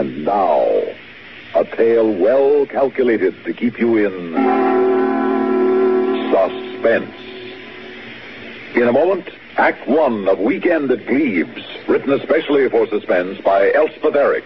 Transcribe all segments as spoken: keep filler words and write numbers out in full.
And now, a tale well calculated to keep you in suspense. In a moment, Act One of Weekend at Glebes, written especially for suspense by Elspeth Eric.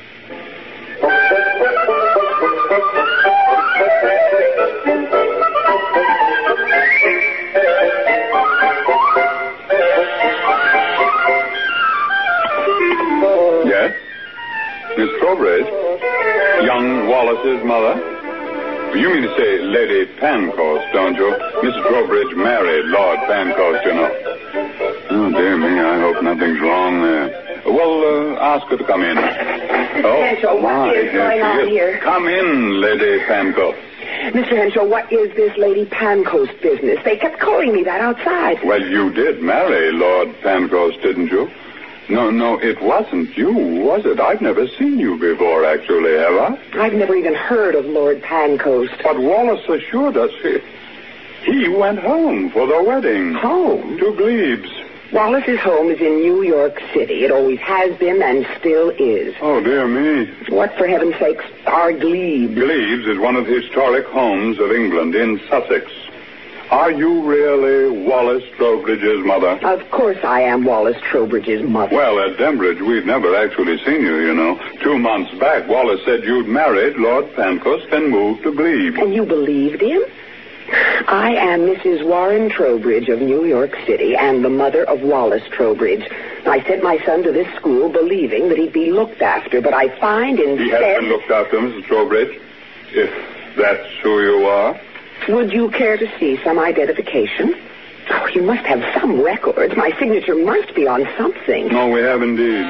Yes? Miss Trowbridge? Young Wallace's mother? You mean to say Lady Pancoast, don't you? Missus Trowbridge married Lord Pancoast, you know. Oh, dear me, I hope nothing's wrong there. Well, uh, ask her to come in. Oh, Henshaw, my, what is going on is. here? Come in, Lady Pancoast. Mister Henshaw, what is this Lady Pancoast business? They kept calling me that outside. Well, you did marry Lord Pancoast, didn't you? No, no, it wasn't you, was it? I've never seen you before, actually, have I? I've never even heard of Lord Pancoast. But Wallace assured us he, he went home for the wedding. Home? To Glebes. Wallace's home is in New York City. It always has been and still is. Oh, dear me. What, for heaven's sakes, are Glebes? Glebes is one of the historic homes of England in Sussex. Are you really Wallace Trowbridge's mother? Of course I am Wallace Trowbridge's mother. Well, at Denbridge, we've never actually seen you, you know. Two months back, Wallace said you'd married Lord Pancoast and moved to Glebes. And you believed him? I am Missus Warren Trowbridge of New York City and the mother of Wallace Trowbridge. I sent my son to this school believing that he'd be looked after, but I find instead... He has been looked after, Missus Trowbridge, if that's who you are. Would you care to see some identification? Oh, you must have some records. My signature must be on something. No, we have indeed.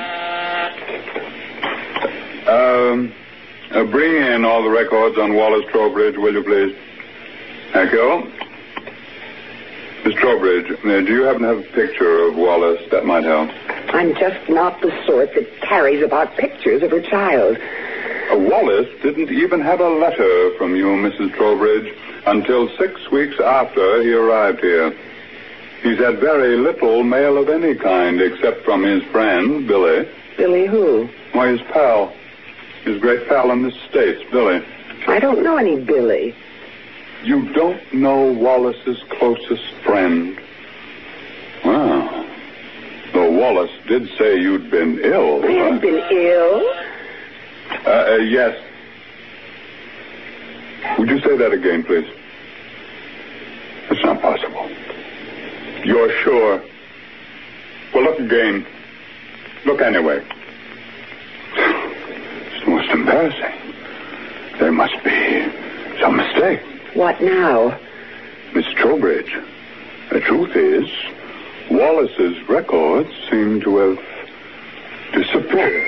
Um, uh, bring in all the records on Wallace Trowbridge, will you please? Thank you. Miss Trowbridge, uh, do you happen to have a picture of Wallace that might help? I'm just not the sort that carries about pictures of her child. Uh, Wallace didn't even have a letter from you, Missus Trowbridge, until six weeks after he arrived here. He's had very little mail of any kind, except from his friend, Billy. Billy who? Why, his pal. His great pal in the States, Billy. I don't know any Billy. You don't know Wallace's closest friend? Well, though Wallace did say you'd been ill. I haven't been ill. Uh, uh, yes. Would you say that again, please? It's not possible. You're sure? Well, look again. Look anyway. It's most embarrassing. There must be some mistake. What now? Miss Trowbridge, the truth is, Wallace's records seem to have disappeared.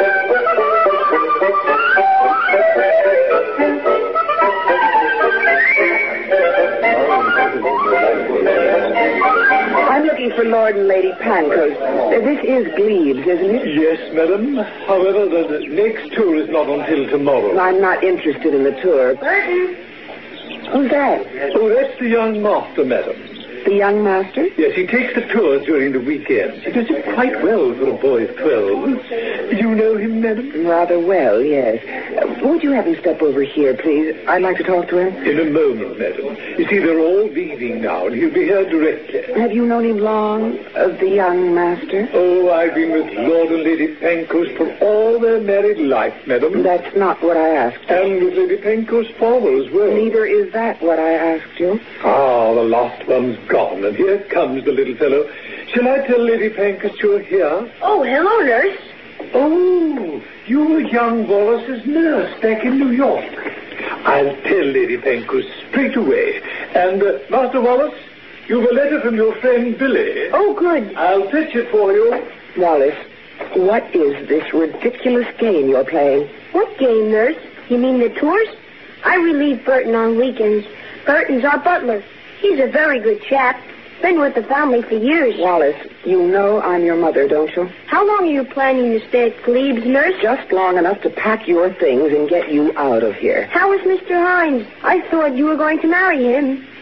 I'm looking for Lord and Lady Pancoast. Uh, This is Glebes, isn't it? Yes, madam. However, the next tour is not until tomorrow. I'm not interested in the tour. Who's that? Oh, that's the young master, madam. The young master? Yes, he takes the tours during the weekend. He does it quite well for a boy of twelve. You know him, madam? Rather well, yes. Uh, would you have him step over here, please? I'd like to talk to him. In a moment, madam. You see, they're all leaving now, and he'll be here directly. Have you known him long, of the young master? Oh, I've been with Lord and Lady Pancoast for all their married life, madam. That's not what I asked you. And with Lady Pancoast's father as well. Neither is that what I asked you. Ah, the last one's gone, and here comes the little fellow. Shall I tell Lady Pancoast you're here? Oh, hello, nurse. Oh, you were young Wallace's nurse back in New York. I'll tell Lady Pancoast straight away. And, uh, Master Wallace, you've a letter from your friend Billy. Oh, good. I'll fetch it for you. Wallace, what is this ridiculous game you're playing? What game, nurse? You mean the tours? I relieve Burton on weekends. Burton's our butler. He's a very good chap. Been with the family for years. Wallace, you know I'm your mother, don't you? How long are you planning to stay at Glebes, nurse? Just long enough to pack your things and get you out of here. How is Mister Hines? I thought you were going to marry him.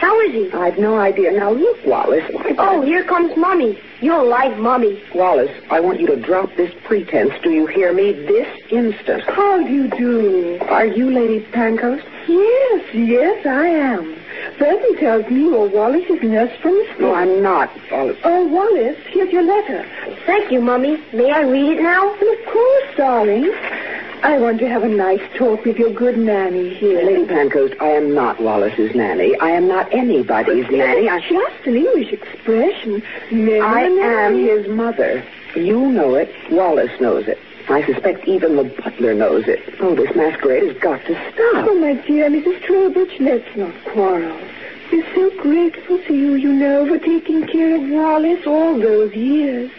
How is he? I've no idea. Now, look, Wallace. Oh, here comes Mummy. You'll like Mummy. Wallace, I want you to drop this pretense. Do you hear me? This instant. How do you do? Are you Lady Pancoast? Yes, yes, I am. Burton tells me you're Wallace's nurse from the school. No, I'm not, Wallace. Oh, Wallace, here's your letter. Thank you, Mummy. May I read it now? Well, of course, darling. I want to have a nice talk with your good nanny here. Lady Pancoast, I am not Wallace's nanny. I am not anybody's But nanny. I... just an English expression. Never I am nanny. his mother. You know it. Wallace knows it. I suspect even the butler knows it. Oh, this masquerade has got to stop. Oh, my dear Missus Trowbridge, let's not quarrel. We're so grateful to you, you know, for taking care of Wallace all those years.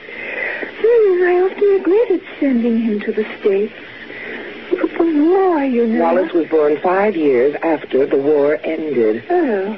Hmm, I often regretted sending him to the States. But the war, you know. Wallace was born five years after the war ended. Oh.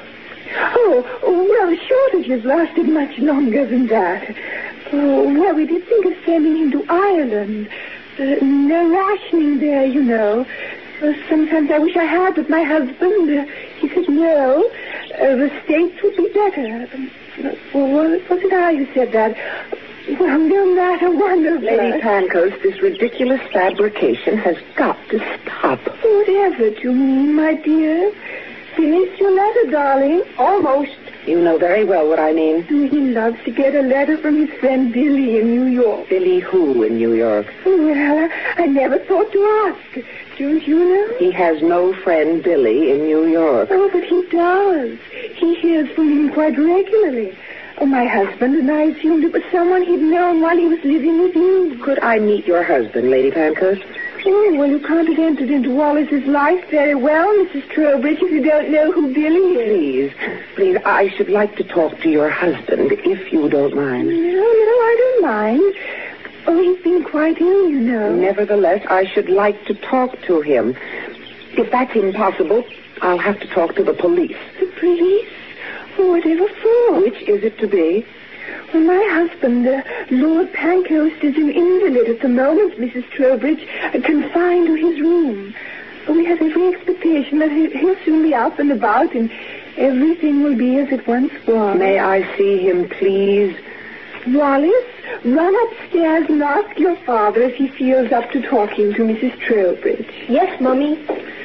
Oh, well, the shortages lasted much longer than that. Oh, well, we did think of sending him to Ireland. Uh, no rationing there, you know. Uh, sometimes I wish I had, but my husband, uh, he said no. Uh, the States would be better. Uh, well, was it I who said that? Well, no matter, one of Lady us. Pancoast, this ridiculous fabrication has got to stop. Whatever do you mean, my dear? Finished your letter, darling? Almost. You know very well what I mean. He loves to get a letter from his friend Billy in New York. Billy who in New York? Well, I never thought to ask. Don't you know? He has no friend Billy in New York. Oh, but he does. He hears from him quite regularly. Oh, my husband and I assumed it was someone he'd known while he was living with you. Could I meet your husband, Lady Pancoast? Oh, well, you can't have entered into Wallace's life very well, Missus Trowbridge, if you don't know who Billy is. Please, please, I should like to talk to your husband, if you don't mind. No, no, I don't mind. Oh, he's been quite ill, you know. Nevertheless, I should like to talk to him. If that's impossible, I'll have to talk to the police. The police? Oh, whatever for? Which is it to be? Well, my husband, uh, Lord Pancoast, is an invalid at the moment, Missus Trowbridge, uh, confined to his room. We have every expectation that he- he'll soon be out and about, and everything will be as it once was. May I see him, please? Wallace, run upstairs and ask your father if he feels up to talking to Missus Trowbridge. Yes, Mummy.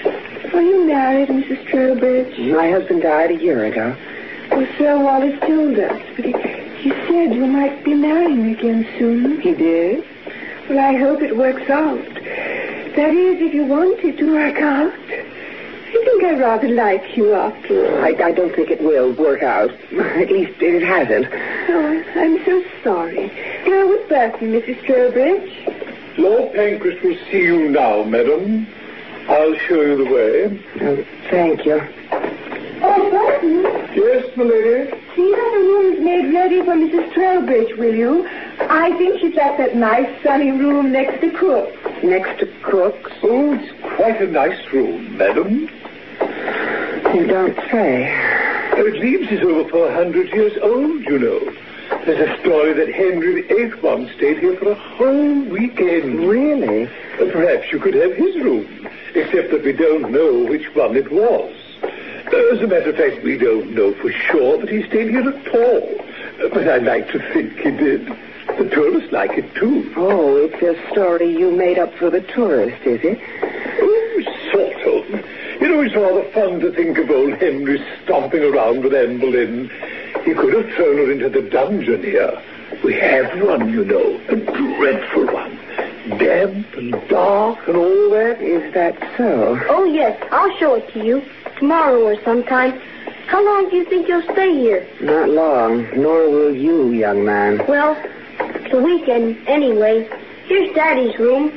Are you married, Missus Trowbridge? My husband died a year ago. Well, Sir Wallace told us, but he, he said you might be marrying again soon. He did? Well, I hope it works out. That is, if you want it to work out. I think I rather like you after all. I, I don't think it will work out. At least it hasn't. Oh, I'm so sorry. Now with Burton, Missus Trowbridge. Lord Pancras will see you now, madam. I'll show you the way. Oh, thank you. Oh, Burton, Yes, my lady? see that the room's made ready for Missus Trowbridge, will you? I think she's at that nice sunny room next to Cook's. Next to Cook's? Oh, it's quite a nice room, madam. You don't say. Oh, it leaves is over four hundred years old, you know. There's a story that Henry the Eighth once stayed here for a whole weekend. Really? Uh, perhaps you could have his room, except that we don't know which one it was. Uh, as a matter of fact, we don't know for sure that he stayed here at all. Uh, but I like to think he did. The tourists like it, too. Oh, it's a story you made up for the tourist, is it? Oh, sort of. You know, it's rather fun to think of old Henry stomping around with Anne Boleyn. He could have thrown her into the dungeon here. We have one, you know, a dreadful one. Damp and dark and all that. Is that so? Oh, yes. I'll show it to you. Tomorrow or sometime. How long do you think you'll stay here? Not long, nor will you, young man. Well, the weekend, anyway. Here's Daddy's room.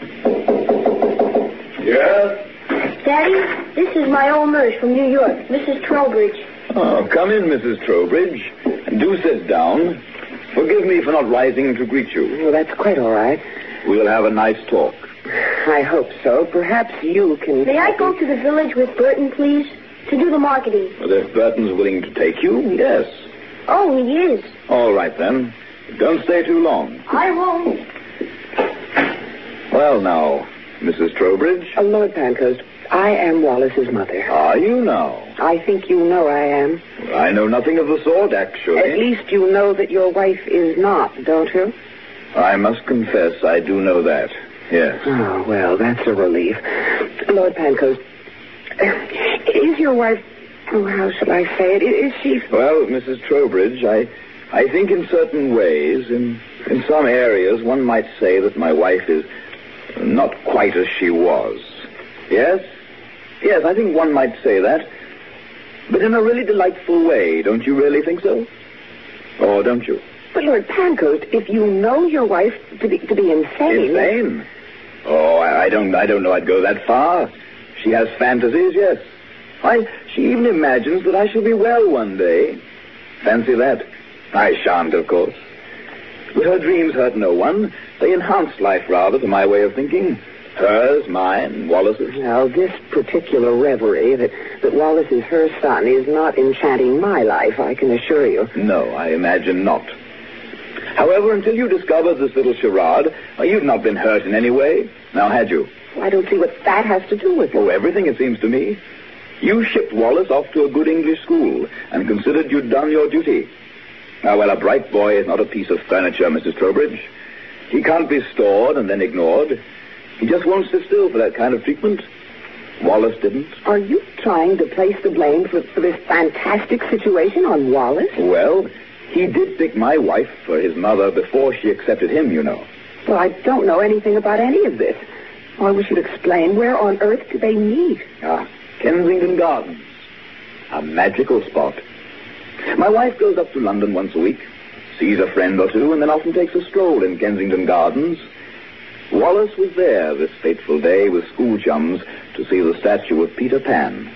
Yes? Daddy, this is my old nurse from New York, Missus Trowbridge. Oh, come in, Missus Trowbridge. And do sit down. Forgive me for not rising to greet you. Well, that's quite all right. We'll have a nice talk. I hope so. Perhaps you can... May I go to the village with Burton, please? To do the marketing. Well, if Burton's willing to take you, yes. Oh, he is. All right, then. Don't stay too long. I won't. Well, now, Missus Trowbridge. Uh, Lord Pancoast, I am Wallace's mother. Are you now? I think you know I am. I know nothing of the sort, actually. At least you know that your wife is not, don't you? I must confess I do know that, yes. Oh, well, that's a relief. Lord Pancoast, is your wife... Oh, how shall I say it? Is she... Well, Missus Trowbridge, I... I think in certain ways, in, in some areas, one might say that my wife is not quite as she was. Yes? Yes, I think one might say that. But in a really delightful way, don't you really think so? Or don't you? But, Lord Pancoast, if you know your wife to be, to be insane... Insane? Oh, I, I don't I don't know I'd go that far. She has fantasies, yes. I, she even imagines that I shall be well one day. Fancy that. I shan't, of course. But her dreams hurt no one. They enhance life, rather, to my way of thinking. Hers, mine, Wallace's. Now, this particular reverie that, that Wallace is her son is not enchanting my life, I can assure you. No, I imagine not. However, until you discovered this little charade, well, you'd not been hurt in any way. Now, had you? Well, I don't see what that has to do with it. Oh, everything, it seems to me. You shipped Wallace off to a good English school and considered you'd done your duty. Now, well, a bright boy is not a piece of furniture, Missus Trowbridge. He can't be stored and then ignored. He just won't sit still for that kind of treatment. Wallace didn't. Are you trying to place the blame for, for this fantastic situation on Wallace? Well, he did pick my wife for his mother before she accepted him, you know. Well, I don't know anything about any of this. I wish you'd explain. Where on earth do they meet? Ah, Kensington Gardens. A magical spot. My wife goes up to London once a week, sees a friend or two, and then often takes a stroll in Kensington Gardens. Wallace was there this fateful day with school chums to see the statue of Peter Pan.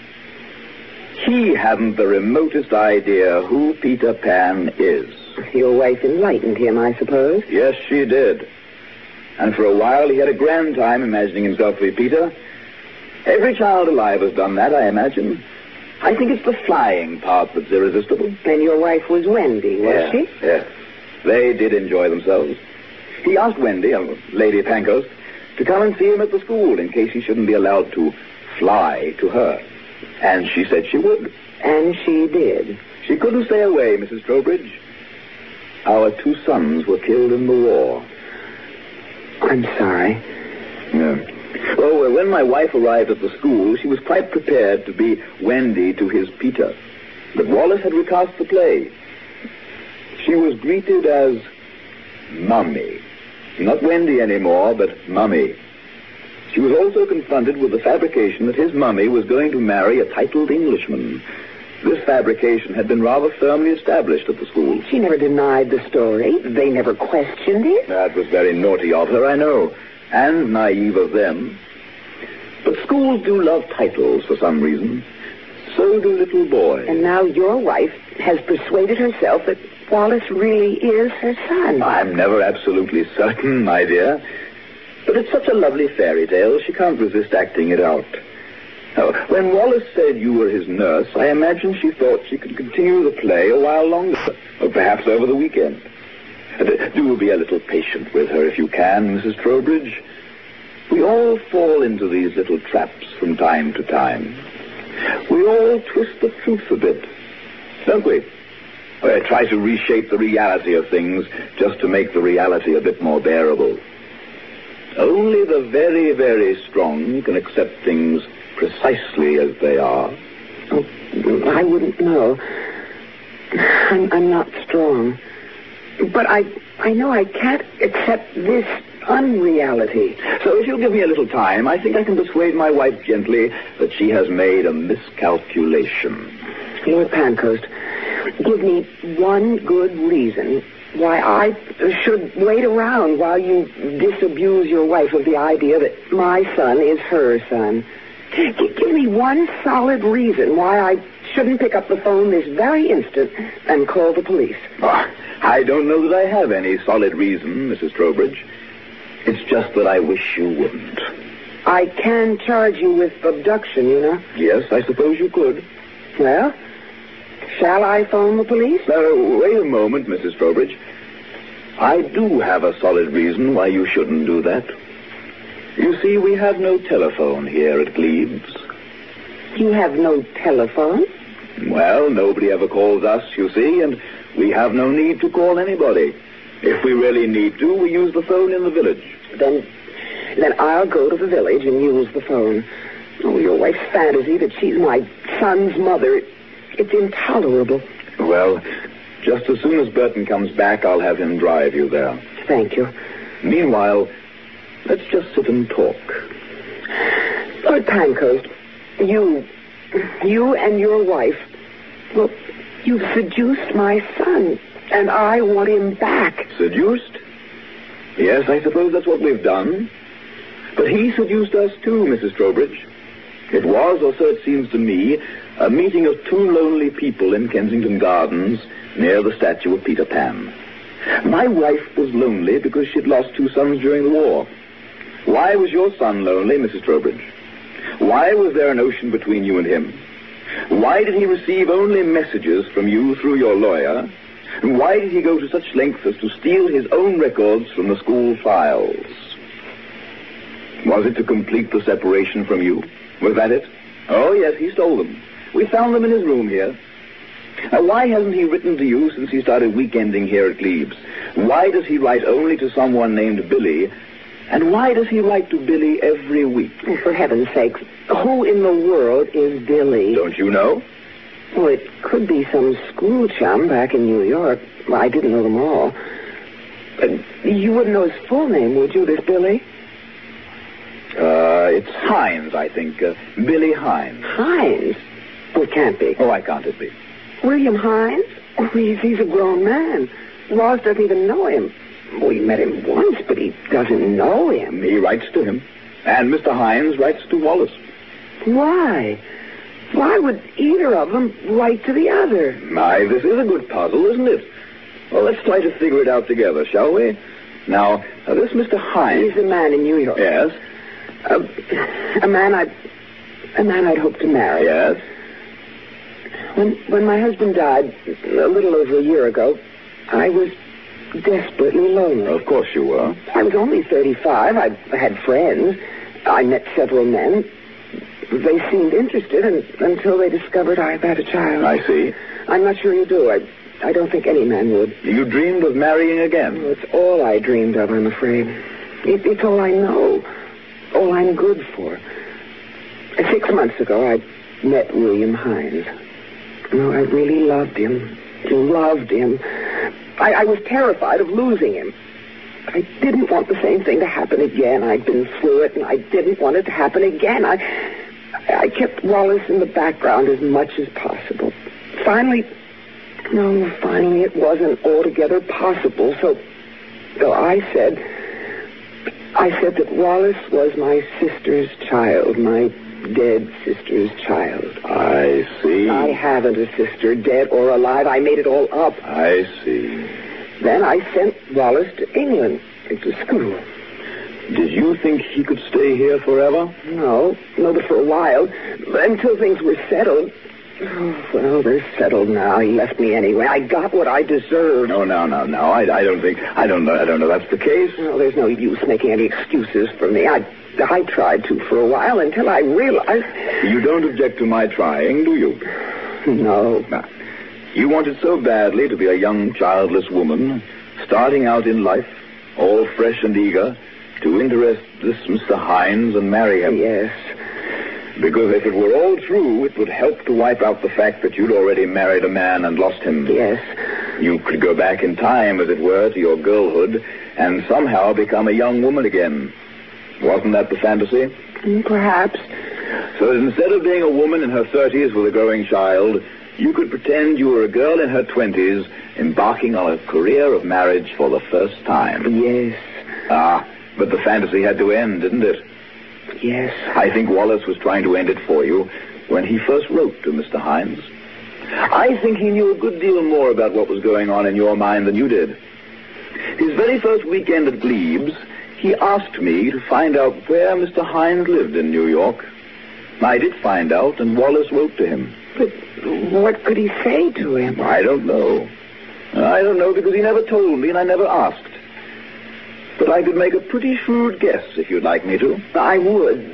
He hadn't the remotest idea who Peter Pan is. Your wife enlightened him, I suppose. Yes, she did. And for a while he had a grand time imagining himself to be Peter. Every child alive has done that, I imagine. I think it's the flying part that's irresistible. And your wife was Wendy, was yeah, she? Yes. They did enjoy themselves. He asked Wendy, uh, Lady Pancoast, to come and see him at the school in case he shouldn't be allowed to fly to her. And she said she would. And she did. She couldn't stay away, Missus Trowbridge. Our two sons were killed in the war. I'm sorry. Yeah. Well, when my wife arrived at the school, she was quite prepared to be Wendy to his Peter. But Wallace had recast the play. She was greeted as Mummy. Not Wendy anymore, but Mummy. She was also confronted with the fabrication that his mummy was going to marry a titled Englishman. This fabrication had been rather firmly established at the school. She never denied the story. They never questioned it. That was very naughty of her, I know. And naive of them. But schools do love titles for some reason. So do little boys. And now your wife has persuaded herself that Wallace really is her son. I'm never absolutely certain, my dear. But it's such a lovely fairy tale, she can't resist acting it out. Now, when Wallace said you were his nurse, I imagine she thought she could continue the play a while longer, or perhaps over the weekend. Do be a little patient with her if you can, Missus Trowbridge. We all fall into these little traps from time to time. We all twist the truth a bit, don't we? We try to reshape the reality of things just to make the reality a bit more bearable. Only the very, very strong can accept things precisely as they are. Oh, I wouldn't know. I'm, I'm not strong. But I, I know I can't accept this unreality. So if you'll give me a little time, I think I can persuade my wife gently that she has made a miscalculation. Lord Pancoast, give me one good reason why I should wait around while you disabuse your wife of the idea that my son is her son. G- give me one solid reason why I shouldn't pick up the phone this very instant and call the police. Oh, I don't know that I have any solid reason, Missus Trowbridge. It's just that I wish you wouldn't. I can charge you with abduction, you know. Yes, I suppose you could. Well, shall I phone the police? Uh, wait a moment, Missus Trowbridge. I do have a solid reason why you shouldn't do that. You see, we have no telephone here at Glebes. You have no telephone? Well, nobody ever calls us, you see, and we have no need to call anybody. If we really need to, we use the phone in the village. Then, then I'll go to the village and use the phone. Oh, your wife's fantasy that she's my son's mother, it's intolerable. Well, just as soon as Burton comes back, I'll have him drive you there. Thank you. Meanwhile, let's just sit and talk. Lord Pancoast, you, you and your wife, well, you've seduced my son, and I want him back. Seduced? Yes, I suppose that's what we've done. But he seduced us too, Missus Trowbridge. It was, or so it seems to me, a meeting of two lonely people in Kensington Gardens near the statue of Peter Pan. My wife was lonely because she'd lost two sons during the war. Why was your son lonely, Missus Trowbridge? Why was there an ocean between you and him? Why did he receive only messages from you through your lawyer? And why did he go to such lengths as to steal his own records from the school files? Was it to complete the separation from you? Was that it? Oh, yes, he stole them. We found them in his room here. Now, why hasn't he written to you since he started weekending here at Glebes? Why does he write only to someone named Billy? And why does he write to Billy every week? Oh, for heaven's sake, who in the world is Billy? Don't you know? Well, it could be some school chum back in New York. Well, I didn't know them all. But you wouldn't know his full name, would you, this Billy? Uh, it's Hines, I think. Uh, Billy Hines. Hines? Oh, it can't be. Oh, why can't it be? William Hines? Oh, he's, he's a grown man. Ross doesn't even know him. Well, he met him once, but he doesn't know him. He writes to him. And Mister Hines writes to Wallace. Why? Why would either of them write to the other? My, this is a good puzzle, isn't it? Well, let's try to figure it out together, shall we? Now, uh, this Mister Hines... He's a man in New York. Yes. Uh, a man I'd... A man I'd hoped to marry. Yes. When, when my husband died a little over a year ago, I was desperately lonely. Of course you were. I was only thirty-five. I had friends. I met several men. They seemed interested and, until they discovered I had a child. I see. I'm not sure you do. I, I don't think any man would. You dreamed of marrying again? Well, it's all I dreamed of, I'm afraid. It, it's all I know. All I'm good for. Six months ago, I met William Hines. No, I really loved him. Loved him. I, I was terrified of losing him. I didn't want the same thing to happen again. I'd been through it, and I didn't want it to happen again. I, I kept Wallace in the background as much as possible. Finally, no, finally it wasn't altogether possible. So, so I said, I said that Wallace was my sister's child, my dead sister's child. I see. I haven't a sister, dead or alive. I made it all up. I see. Then I sent Wallace to England, to school. Did you think he could stay here forever? No, no, but for a while, until things were settled. Oh, well, they're settled now. He left me anyway. I got what I deserved. No, no, no, no. I, I don't think. I don't know. I don't know that's the case. No, there's no use making any excuses for me. I, I tried to for a while until I realized. You don't object to my trying, do you? No. Now, you wanted so badly to be a young, childless woman, starting out in life, all fresh and eager, to interest this Mister Hines and marry him. Yes. Because if it were all true, it would help to wipe out the fact that you'd already married a man and lost him. Yes. You could go back in time, as it were, to your girlhood, and somehow become a young woman again. Wasn't that the fantasy? Perhaps. So that instead of being a woman in her thirties with a growing child, you could pretend you were a girl in her twenties, embarking on a career of marriage for the first time. Yes. Ah, but the fantasy had to end, didn't it? Yes. I think Wallace was trying to end it for you when he first wrote to Mister Hines. I think he knew a good deal more about what was going on in your mind than you did. His very first weekend at Glebes, he asked me to find out where Mister Hines lived in New York. I did find out, and Wallace wrote to him. But what could he say to him? I don't know. I don't know because he never told me and I never asked. But I could make a pretty shrewd guess if you'd like me to. I would.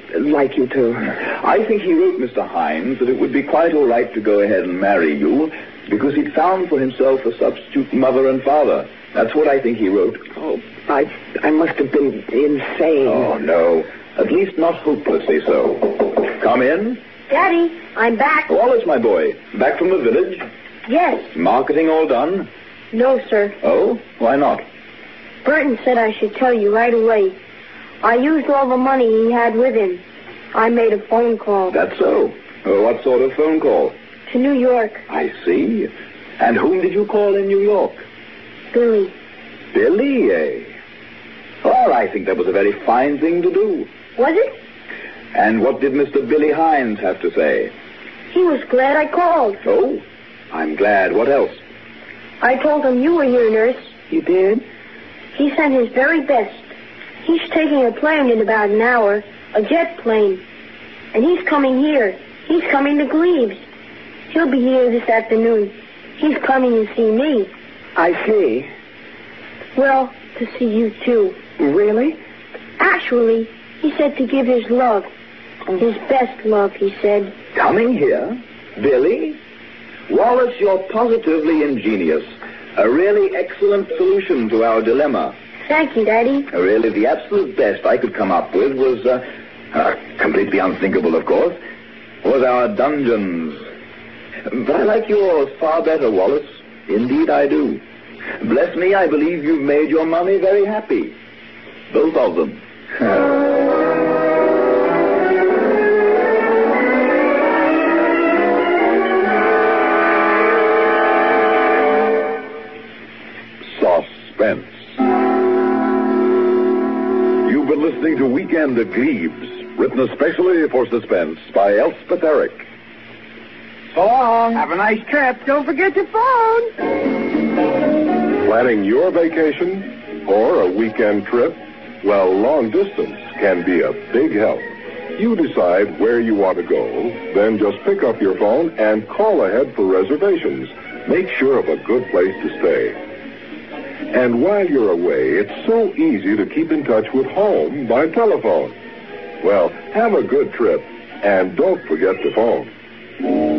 like you to. I think he wrote Mister Hines that it would be quite all right to go ahead and marry you because he'd found for himself a substitute mother and father. That's what I think he wrote. Oh, I, I must have been insane. Oh, no. At least not hopelessly so. Come in. Daddy, I'm back. Wallace, my boy. Back from the village? Yes. Marketing all done? No, sir. Oh? Why not? Burton said I should tell you right away. I used all the money he had with him. I made a phone call. That's so. Oh, what sort of phone call? To New York. I see. And whom did you call in New York? Billy. Billy, eh? Well, I think that was a very fine thing to do. Was it? And what did Mister Billy Hines have to say? He was glad I called. Oh? I'm glad. What else? I told him you were here, nurse. You did? He sent his very best. He's taking a plane in about an hour, a jet plane. And he's coming here. He's coming to Glebes. He'll be here this afternoon. He's coming to see me. I see. Well, to see you, too. Really? Actually, he said to give his love. His best love, he said. Coming here? Billy? Wallace, you're positively ingenious. A really excellent solution to our dilemma. Thank you, Daddy. Really, the absolute best I could come up with was, uh, uh, completely unthinkable, of course, was our dungeons. But I like yours far better, Wallace. Indeed, I do. Bless me, I believe you've made your money very happy. Both of them. Suspense. You've been listening to Weekend at Glebes, written especially for Suspense by Elspeth Eric. So long. Have a nice trip. Don't forget your phone. Planning your vacation or a weekend trip? Well, long distance can be a big help. You decide where you want to go, then just pick up your phone and call ahead for reservations. Make sure of a good place to stay. And while you're away, it's so easy to keep in touch with home by telephone. Well, have a good trip, and don't forget to phone.